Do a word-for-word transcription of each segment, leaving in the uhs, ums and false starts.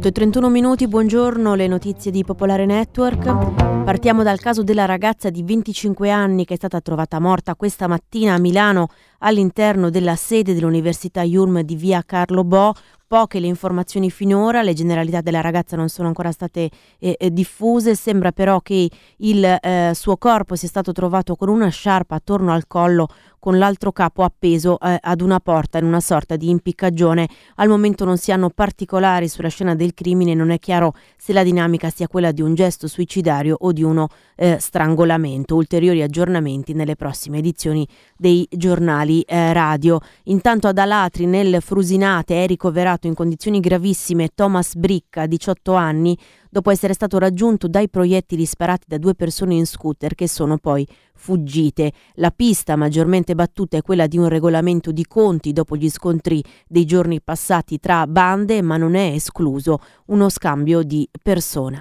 otto e trentuno minuti, buongiorno, le notizie di Popolare Network. Partiamo dal caso della ragazza di venticinque anni che è stata trovata morta questa mattina a Milano all'interno della sede dell'Università I U L M di via Carlo Bo. Poche le informazioni finora, le generalità della ragazza non sono ancora state eh, diffuse, sembra però che il eh, suo corpo sia stato trovato con una sciarpa attorno al collo, con l'altro capo appeso eh, ad una porta in una sorta di impiccagione. Al momento non si hanno particolari sulla scena del crimine, non è chiaro se la dinamica sia quella di un gesto suicidario o di uno eh, strangolamento. Ulteriori aggiornamenti nelle prossime edizioni dei giornali eh, radio. Intanto ad Alatri, nel Frusinate, è ricoverato in condizioni gravissime Thomas Bricca, diciotto anni, dopo essere stato raggiunto dai proiettili sparati da due persone in scooter che sono poi fuggite. La pista maggiormente battuta è quella di un regolamento di conti dopo gli scontri dei giorni passati tra bande, ma non è escluso uno scambio di persona.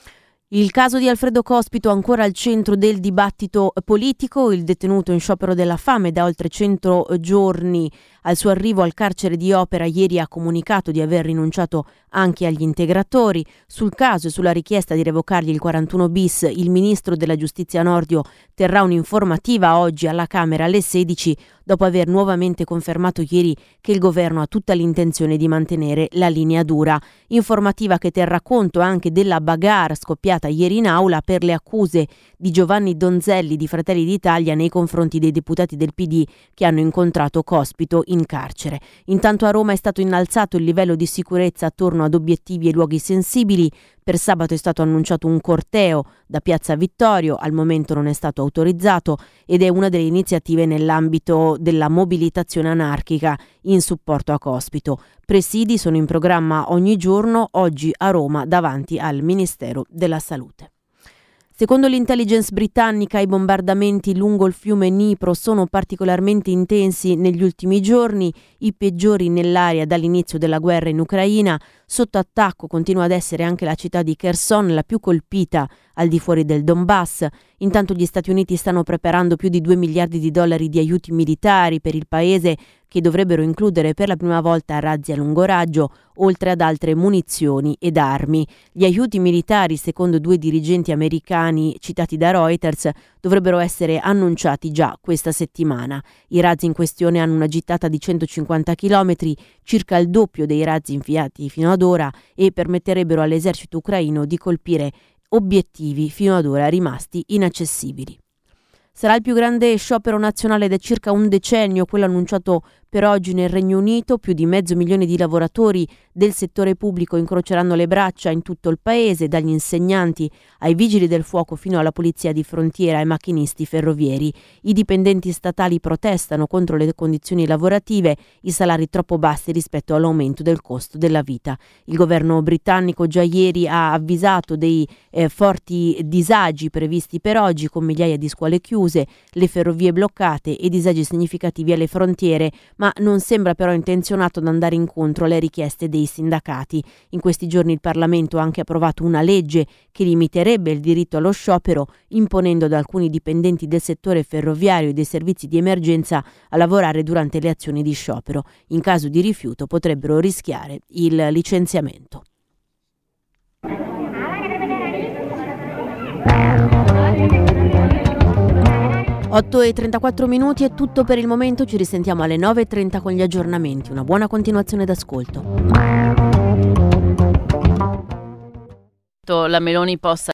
Il caso di Alfredo Cospito ancora al centro del dibattito politico. Il detenuto in sciopero della fame da oltre cento giorni al suo arrivo al carcere di Opera ieri ha comunicato di aver rinunciato anche agli integratori. Sul caso e sulla richiesta di revocargli il quarantuno bis, il ministro della giustizia Nordio terrà un'informativa oggi alla Camera alle sedici, dopo aver nuovamente confermato ieri che il governo ha tutta l'intenzione di mantenere la linea dura. Informativa che terrà conto anche della bagarre scoppiata ieri in aula per le accuse di Giovanni Donzelli di Fratelli d'Italia nei confronti dei deputati del P D che hanno incontrato Cospito in carcere. Intanto a Roma è stato innalzato il livello di sicurezza attorno ad obiettivi e luoghi sensibili. Per sabato è stato annunciato un corteo da Piazza Vittorio, al momento non è stato autorizzato ed è una delle iniziative nell'ambito della mobilitazione anarchica in supporto a Cospito. Presidi sono in programma ogni giorno, oggi a Roma davanti al Ministero della Salute. Secondo l'intelligence britannica, i bombardamenti lungo il fiume Dnipro sono particolarmente intensi negli ultimi giorni, i peggiori nell'area dall'inizio della guerra in Ucraina. Sotto attacco continua ad essere anche la città di Kherson, la più colpita al di fuori del Donbass. Intanto gli Stati Uniti stanno preparando più di due miliardi di dollari di aiuti militari per il paese, che dovrebbero includere per la prima volta razzi a lungo raggio, oltre ad altre munizioni ed armi. Gli aiuti militari, secondo due dirigenti americani citati da Reuters, dovrebbero essere annunciati già questa settimana. I razzi in questione hanno una gittata di centocinquanta chilometri, circa il doppio dei razzi inviati fino ad ora, e permetterebbero all'esercito ucraino di colpire obiettivi fino ad ora rimasti inaccessibili. Sarà il più grande sciopero nazionale da circa un decennio, quello annunciato per oggi nel Regno Unito. Più di mezzo milione di lavoratori del settore pubblico incroceranno le braccia in tutto il paese, dagli insegnanti ai vigili del fuoco fino alla polizia di frontiera e ai macchinisti ferrovieri. I dipendenti statali protestano contro le condizioni lavorative, i salari troppo bassi rispetto all'aumento del costo della vita. Il governo britannico già ieri ha avvisato dei eh, forti disagi previsti per oggi, con migliaia di scuole chiuse, le ferrovie bloccate e disagi significativi alle frontiere, ma non sembra però intenzionato ad andare incontro alle richieste dei sindacati. In questi giorni il Parlamento ha anche approvato una legge che limiterebbe il diritto allo sciopero, imponendo ad alcuni dipendenti del settore ferroviario e dei servizi di emergenza a lavorare durante le azioni di sciopero. In caso di rifiuto potrebbero rischiare il licenziamento. otto e trentaquattro minuti è tutto per il momento, ci risentiamo alle nove e trenta con gli aggiornamenti. Una buona continuazione d'ascolto. La Meloni possa